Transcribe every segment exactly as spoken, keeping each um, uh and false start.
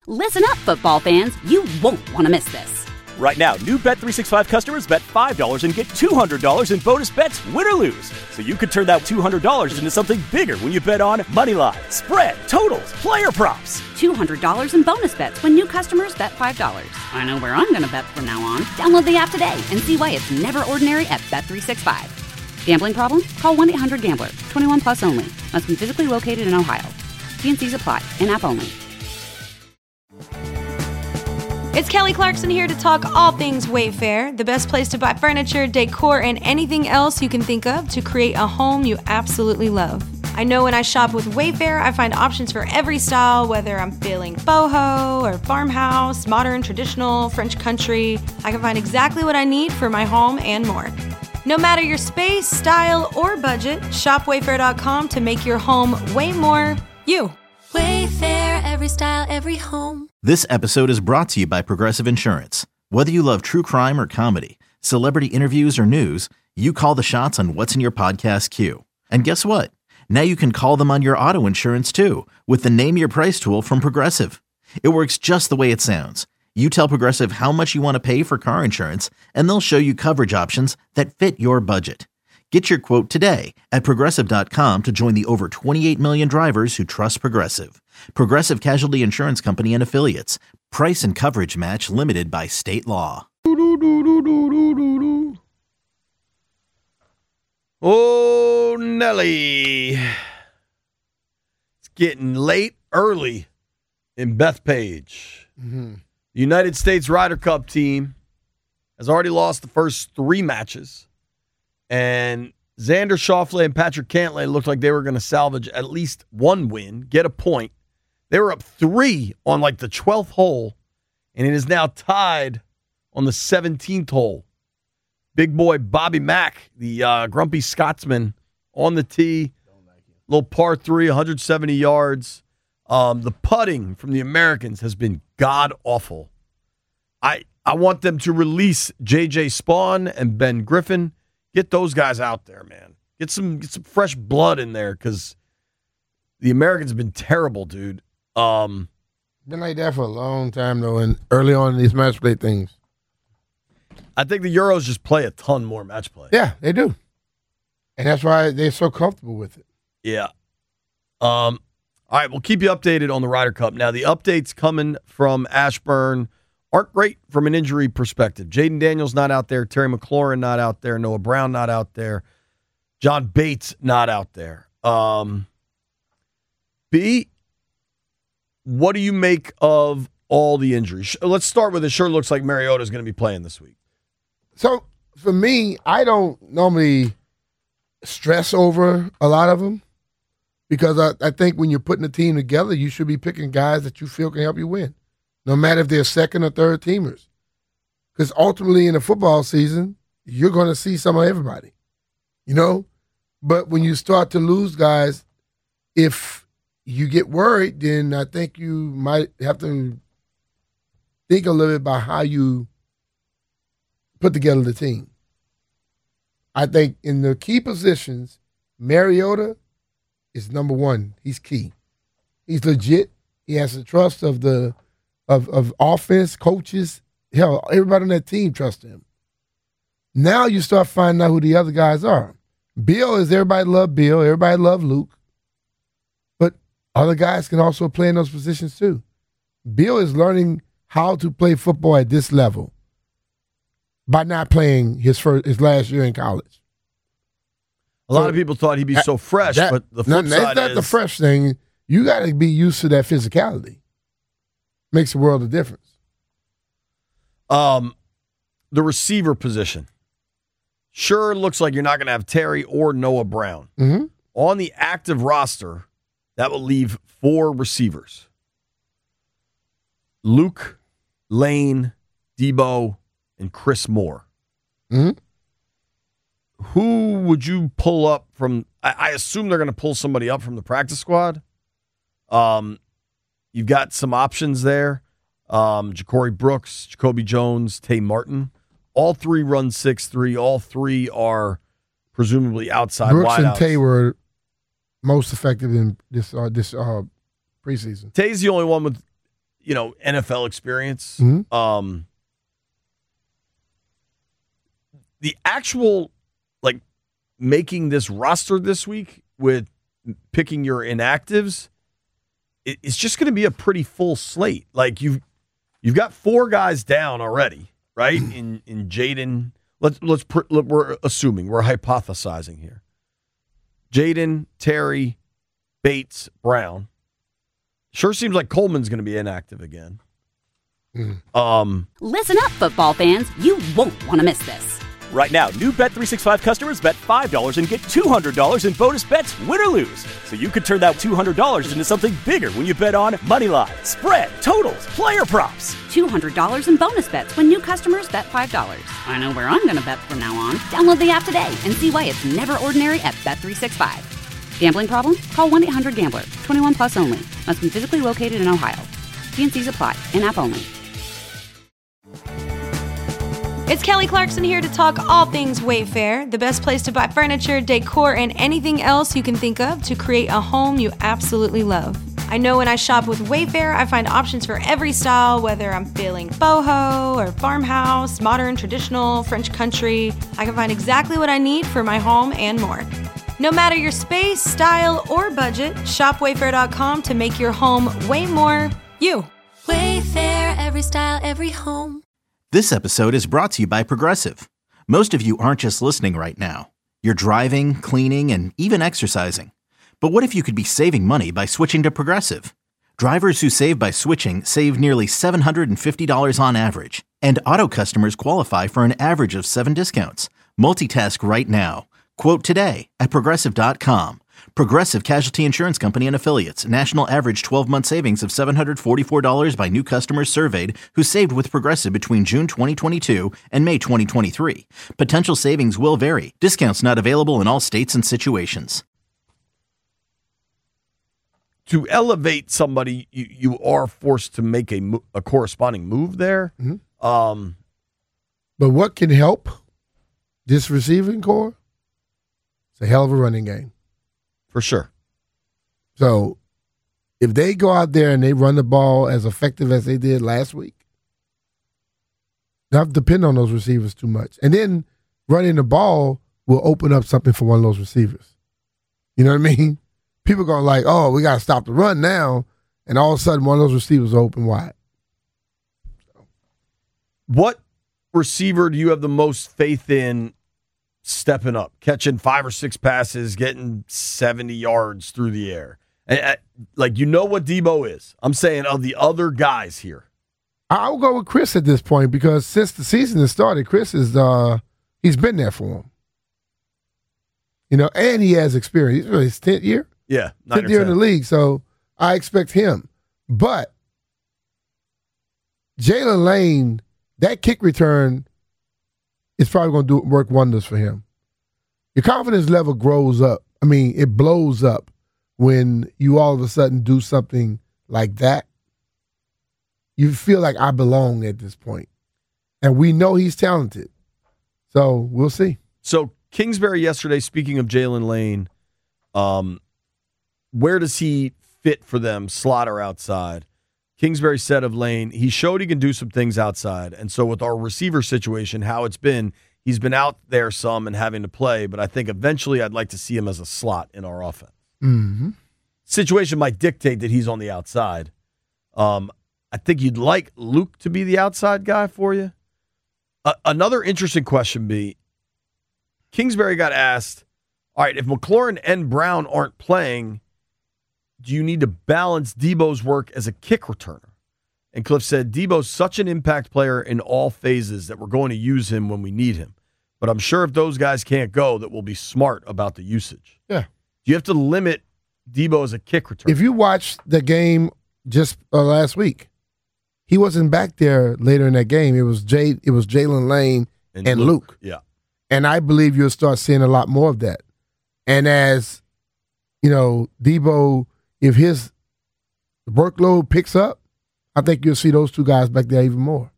Listen up, football fans. You won't want to miss this. Right now, new Bet three sixty-five customers bet five dollars and get two hundred dollars in bonus bets, win or lose. So you could turn that two hundred dollars into something bigger when you bet on money line, spread, totals, player props. two hundred dollars in bonus bets when new customers bet five dollars. I know where I'm going to bet from now on. Download the app today and see why it's never ordinary at Bet three sixty-five. Gambling problem? Call one eight hundred gambler. twenty-one plus only. Must be physically located in Ohio. T and C's apply. In-app only. It's Kelly Clarkson here to talk all things Wayfair, the best place to buy furniture, decor, and anything else you can think of to create a home you absolutely love. I know when I shop with Wayfair, I find options for every style, whether I'm feeling boho or farmhouse, modern, traditional, French country. I can find exactly what I need for my home and more. No matter your space, style, or budget, shop wayfair dot com to make your home way more you. Wayfair, every style, every home. This episode is brought to you by Progressive Insurance. Whether you love true crime or comedy, celebrity interviews or news, you call the shots on what's in your podcast queue. And guess what? Now you can call them on your auto insurance too with the Name Your Price tool from Progressive. It works just the way it sounds. You tell Progressive how much you want to pay for car insurance, and they'll show you coverage options that fit your budget. Get your quote today at Progressive dot com to join the over twenty-eight million drivers who trust Progressive. Progressive Casualty Insurance Company and Affiliates. Price and coverage match limited by state law. Oh, Nelly. It's getting late early in Bethpage. Mm-hmm. The United States Ryder Cup team has already lost the first three matches. And Xander Schauffele and Patrick Cantlay looked like they were going to salvage at least one win, get a point. They were up three on like the twelfth hole, and it is now tied on the seventeenth hole. Big boy Bobby Mack, the uh, grumpy Scotsman, on the tee. Little par three, one hundred seventy yards. Um, the putting from the Americans has been god-awful. I I want them to release J J Spawn and Ben Griffin. Get those guys out there, man. Get some get some fresh blood in there because the Americans have been terrible, dude. Um, been like that for a long time, though, and early on in these match play things. I think the Euros just play a ton more match play. Yeah, they do. And that's why they're so comfortable with it. Yeah. Um. All right, we'll keep you updated on the Ryder Cup. Now, the updates coming from Ashburn aren't great from an injury perspective. Jaden Daniels not out there. Terry McLaurin not out there. Noah Brown not out there. John Bates not out there. Um, B, what do you make of all the injuries? Let's start with it. Sure looks like Mariota is going to be playing this week. So, for me, I don't normally stress over a lot of them because I, I think when you're putting a team together, you should be picking guys that you feel can help you win, no matter if they're second or third teamers. Because ultimately in the football season, you're going to see some of everybody, you know? But when you start to lose guys, if you get worried, then I think you might have to think a little bit about how you put together the team. I think in the key positions, Mariota is number one. He's key. He's legit. He has the trust of the of, of offense, coaches. Hell, everybody on that team trusts him. Now you start finding out who the other guys are. Bill is everybody love Bill. Everybody love Luke. But other guys can also play in those positions too. Bill is learning how to play football at this level by not playing his first his last year in college. A lot so, of people thought he'd be so fresh, that, but the flip no, side that's not is the fresh thing. You got to be used to that physicality. Makes a world of difference. Um, the receiver position. Sure looks like you're not going to have Terry or Noah Brown. Mm-hmm. On the active roster, that will leave four receivers. Luke, Lane, Debo, and Chris Moore. Mm-hmm. Who would you pull up from? I, I assume they're going to pull somebody up from the practice squad. Um, you've got some options there. Um, Ja'Cory Brooks, Jacoby Jones, Tay Martin. All three run six three. All three are presumably outside Brooks wideouts. and Tay were most effective in this uh, this uh, preseason. Tay's the only one with you know, N F L experience. Mm-hmm. Um, the actual, like, making this roster this week with picking your inactives, it, it's just going to be a pretty full slate. Like, you've, you've got four guys down already, right? In in Jaden, let's, let's, we're assuming, we're hypothesizing here. Jaden, Terry, Bates, Brown. Sure seems like Coleman's going to be inactive again. Mm. Um, Listen up, football fans. You won't want to miss this. Right now, new Bet three sixty-five customers bet five dollars and get two hundred dollars in bonus bets, win or lose. So you could turn that two hundred dollars into something bigger when you bet on moneyline, spread, totals, player props. two hundred dollars in bonus bets when new customers bet five dollars. I know where I'm going to bet from now on. Download the app today and see why it's never ordinary at Bet three sixty-five. Gambling problem? Call one eight hundred gambler. twenty-one plus only. Must be physically located in Ohio. T and C's apply. In-app only. It's Kelly Clarkson here to talk all things Wayfair, the best place to buy furniture, decor, and anything else you can think of to create a home you absolutely love. I know when I shop with Wayfair, I find options for every style, whether I'm feeling boho or farmhouse, modern, traditional, French country. I can find exactly what I need for my home and more. No matter your space, style, or budget, shop wayfair dot com to make your home way more you. Wayfair, every style, every home. This episode is brought to you by Progressive. Most of you aren't just listening right now. You're driving, cleaning, and even exercising. But what if you could be saving money by switching to Progressive? Drivers who save by switching save nearly seven hundred fifty dollars on average. And auto customers qualify for an average of seven discounts. Multitask right now. Quote today at Progressive dot com. Progressive Casualty Insurance Company and Affiliates. National average twelve-month savings of seven hundred forty-four dollars by new customers surveyed who saved with Progressive between June twenty twenty-two and May twenty twenty-three. Potential savings will vary. Discounts not available in all states and situations. to elevate somebody, you, you are forced to make a, mo- a corresponding move there. Mm-hmm. Um, but what can help this receiving core? It's a hell of a running game. For sure. So if they go out there and they run the ball as effective as they did last week, they don't have to depend on those receivers too much. And then running the ball will open up something for one of those receivers. You know what I mean? People are going like, oh, we got to stop the run now. And all of a sudden, one of those receivers open wide. What receiver do you have the most faith in stepping up, catching five or six passes, getting seventy yards through the air? And, uh, like, you know what Debo is. I'm saying of the other guys here. I'll go with Chris at this point because since the season has started, Chris is uh, he's been there for him. You know, and he has experience. He's really his tenth year. Yeah, tenth year in the league, so I expect him. But Jalen Lane, that kick return is probably going to do work wonders for him. Your confidence level grows up. I mean, it blows up when you all of a sudden do something like that. You feel like I belong at this point. And we know he's talented. So we'll see. So Kingsbury yesterday, speaking of Jalen Lane, um, where does he fit for them, slot or outside? Kingsbury said of Lane, he showed he can do some things outside. And so with our receiver situation, how it's been, he's been out there some and having to play, but I think eventually I'd like to see him as a slot in our offense. Mm-hmm. Situation might dictate that he's on the outside. Um, I think you'd like Luke to be the outside guy for you. Uh, another interesting question be, Kingsbury got asked, all right, if McLaurin and Brown aren't playing, do you need to balance Debo's work as a kick returner? And Cliff said, Debo's such an impact player in all phases that we're going to use him when we need him. But I'm sure if those guys can't go, that we'll be smart about the usage. Yeah. Do you have to limit Debo as a kick returner? If you watched the game just uh, last week, he wasn't back there later in that game. It was Jay, it was Jalen Lane and, and Luke. Luke. Yeah. And I believe you'll start seeing a lot more of that. And as, you know, Debo, if his workload picks up, I think you'll see those two guys back there even more.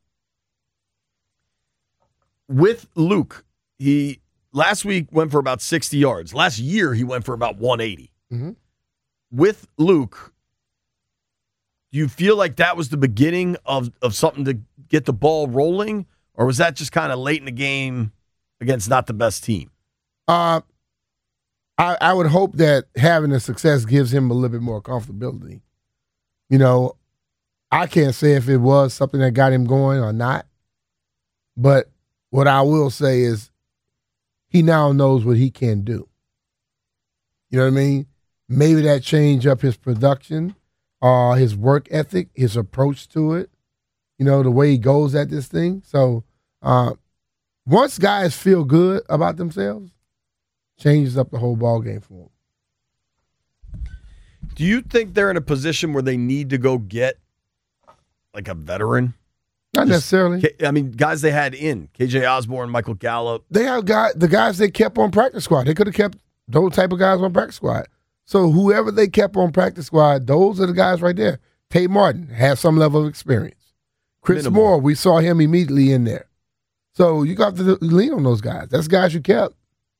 With Luke, he last week went for about sixty yards. Last year, he went for about one eighty. Mm-hmm. With Luke, Do you feel like that was the beginning of, of something to get the ball rolling, or was that just kind of late in the game against not the best team? Uh, I, I would hope that having the success gives him a little bit more comfortability. You know, I can't say if it was something that got him going or not, but what I will say is he now knows what he can do. You know what I mean? Maybe that changed up his production, uh, his work ethic, his approach to it, you know, the way he goes at this thing. So uh, once guys feel good about themselves, changes up the whole ball game for them. Do you think they're in a position where they need to go get like a veteran? Not Just, necessarily. I mean, guys they had in, K J Osborne, Michael Gallup. They have got the guys they kept on practice squad. They could have kept those type of guys on practice squad. So whoever they kept on practice squad, those are the guys right there. Tate Martin has some level of experience. Chris Minimal. Moore, we saw him immediately in there. So you got to lean on those guys. That's guys you kept.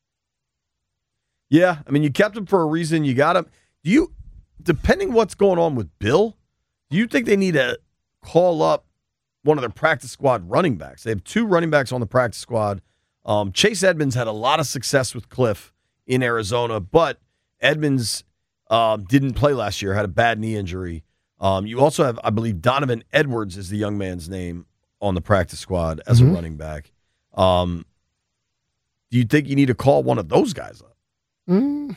Yeah, I mean, you kept him for a reason. You got him. Do you, depending what's going on with Bill, do you think they need to call up one of their practice squad running backs? They have two running backs on the practice squad. Um, Chase Edmonds had a lot of success with Cliff in Arizona, but Edmonds um, didn't play last year, had a bad knee injury. Um, you also have, I believe, Donovan Edwards is the young man's name on the practice squad as mm-hmm. a running back. Um, do you think you need to call one of those guys up? Mm.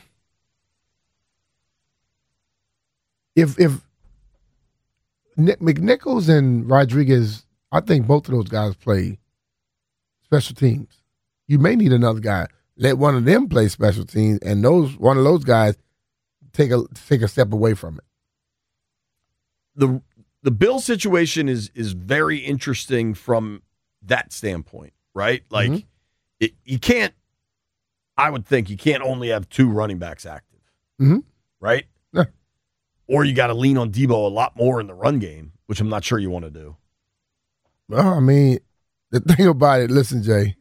If if Nick, McNichols and Rodriguez, I think both of those guys play special teams. You may need another guy. Let one of them play special teams, and those one of those guys take a take a step away from it. The the Bill situation is is very interesting from that standpoint, right? Like mm-hmm. it, you can't. I would think you can't only have two running backs active, mm-hmm. right? Yeah. Or you got to lean on Debo a lot more in the run game, which I'm not sure you want to do. Well, I mean, the thing about it, listen, Jay,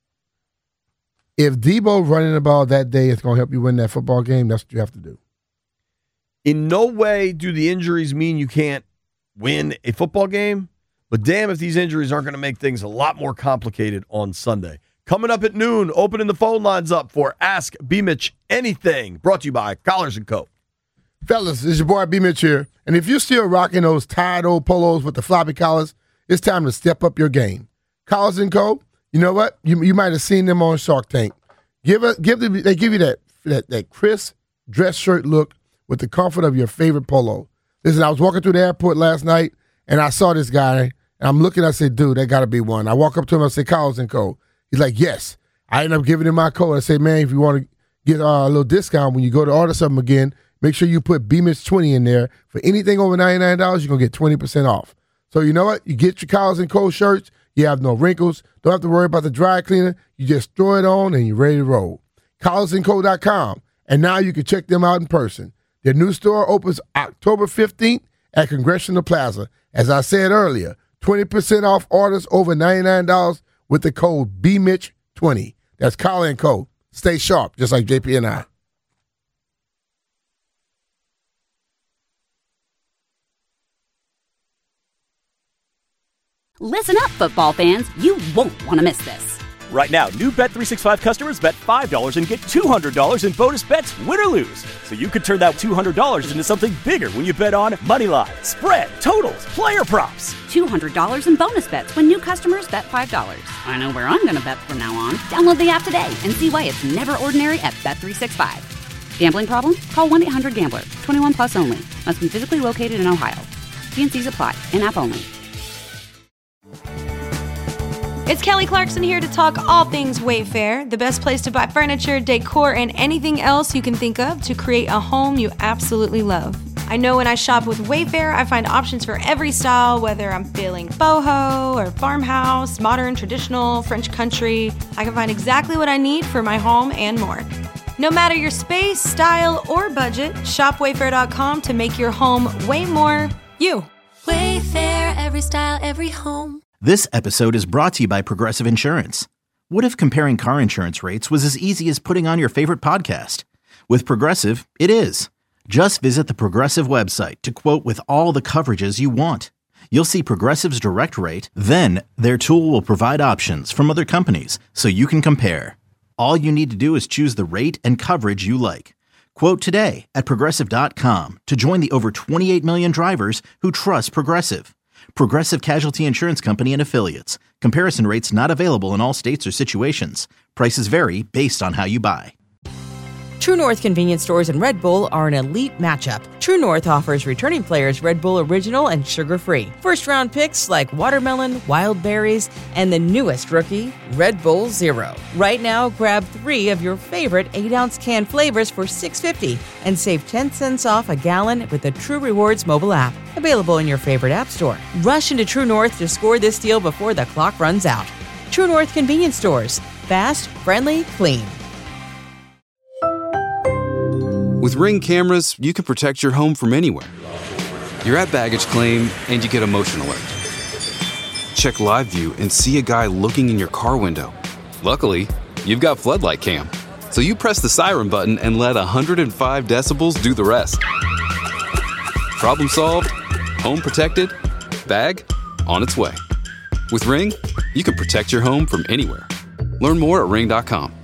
if Debo running the ball that day is going to help you win that football game, that's what you have to do. In no way do the injuries mean you can't win a football game, but damn if these injuries aren't going to make things a lot more complicated on Sunday. Coming up at noon, opening the phone lines up for Ask B. Mitch Anything, brought to you by Collars and Co. Fellas, it's your boy B. Mitch here. And if you're still rocking those tired old polos with the floppy collars, it's time to step up your game. Collars and Co., you know what? You you might have seen them on Shark Tank. Give a, give them, They give you that, that, that crisp dress shirt look with the comfort of your favorite polo. Listen, I was walking through the airport last night, and I saw this guy, and I'm looking, I said, dude, that got to be one. I walk up to him, I say, Collars and Co. He's like, yes. I end up giving him my code. I say, man, if you want to get uh, a little discount when you go to order something again, make sure you put B M I S twenty in there. For anything over ninety-nine dollars, you're going to get twenty percent off. So you know what? You get your Collars and Co. shirts. You have no wrinkles. Don't have to worry about the dry cleaner. You just throw it on and you're ready to roll. collars and co dot com. And now you can check them out in person. Their new store opens October fifteenth at Congressional Plaza. As I said earlier, twenty percent off orders over ninety-nine dollars with the code B M I T C H twenty. That's Collars and Co. Stay sharp, just like J P and I. Listen up, football fans. You won't want to miss this. Right now, new Bet three sixty-five customers bet five dollars and get two hundred dollars in bonus bets, win or lose. So you could turn that two hundred dollars into something bigger when you bet on Moneyline, spread, totals, player props. two hundred dollars in bonus bets when new customers bet five dollars. I know where I'm going to bet from now on. Download the app today and see why it's never ordinary at Bet three sixty-five. Gambling problem? Call one eight hundred gambler. twenty-one plus only. Must be physically located in Ohio. T and C's apply. In-app only. It's Kelly Clarkson here to talk all things Wayfair, the best place to buy furniture, decor, and anything else you can think of to create a home you absolutely love. I know when I shop with Wayfair, I find options for every style, whether I'm feeling boho or farmhouse, modern, traditional, French country. I can find exactly what I need for my home and more. No matter your space, style, or budget, shop wayfair dot com to make your home way more you. Wayfair, every style, every home. This episode is brought to you by Progressive Insurance. What if comparing car insurance rates was as easy as putting on your favorite podcast? With Progressive, it is. Just visit the Progressive website to quote with all the coverages you want. You'll see Progressive's direct rate, then their tool will provide options from other companies so you can compare. All you need to do is choose the rate and coverage you like. Quote today at Progressive dot com to join the over twenty-eight million drivers who trust Progressive. Progressive Casualty Insurance Company and Affiliates. Comparison rates not available in all states or situations. Prices vary based on how you buy. True North convenience stores and Red Bull are an elite matchup. True North offers returning players Red Bull Original and sugar-free. First-round picks like watermelon, wild berries, and the newest rookie, Red Bull Zero. Right now, grab three of your favorite eight-ounce can flavors for six dollars and fifty cents and save ten cents off a gallon with the True Rewards mobile app. Available in your favorite app store. Rush into True North to score this deal before the clock runs out. True North convenience stores. Fast, friendly, clean. With Ring cameras, you can protect your home from anywhere. You're at baggage claim, and you get a motion alert. Check live view and see a guy looking in your car window. Luckily, you've got Floodlight Cam, so you press the siren button and let one hundred five decibels do the rest. Problem solved, home protected, bag on its way. With Ring, you can protect your home from anywhere. Learn more at ring dot com.